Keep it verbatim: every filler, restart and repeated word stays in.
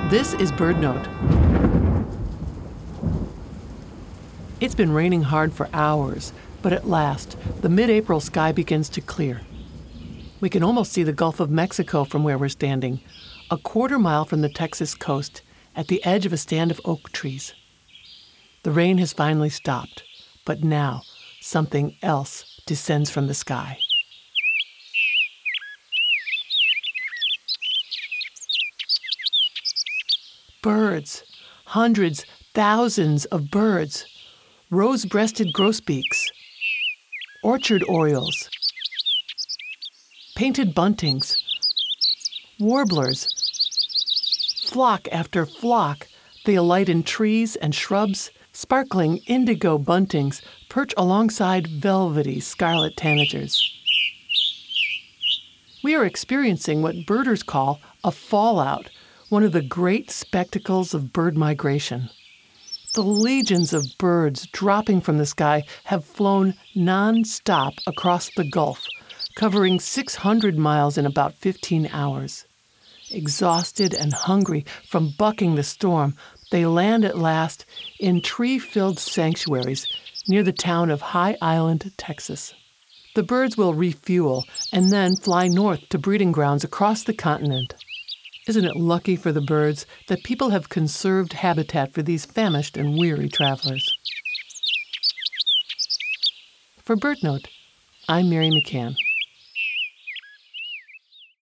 This is BirdNote. It's been raining hard for hours, but at last, the mid-April sky begins to clear. We can almost see the Gulf of Mexico from where we're standing, a quarter mile from the Texas coast, at the edge of a stand of oak trees. The rain has finally stopped, but now something else descends from the sky. Birds, hundreds, thousands of birds, rose-breasted grosbeaks, orchard orioles, painted buntings, warblers. Flock after flock, they alight in trees and shrubs. Sparkling indigo buntings perch alongside velvety scarlet tanagers. We are experiencing what birders call a fallout, one of the great spectacles of bird migration. The legions of birds dropping from the sky have flown non-stop across the Gulf, covering six hundred miles in about fifteen hours. Exhausted and hungry from bucking the storm, they land at last in tree-filled sanctuaries near the town of High Island, Texas. The birds will refuel and then fly north to breeding grounds across the continent. Isn't it lucky for the birds that people have conserved habitat for these famished and weary travelers? For BirdNote, I'm Mary McCann.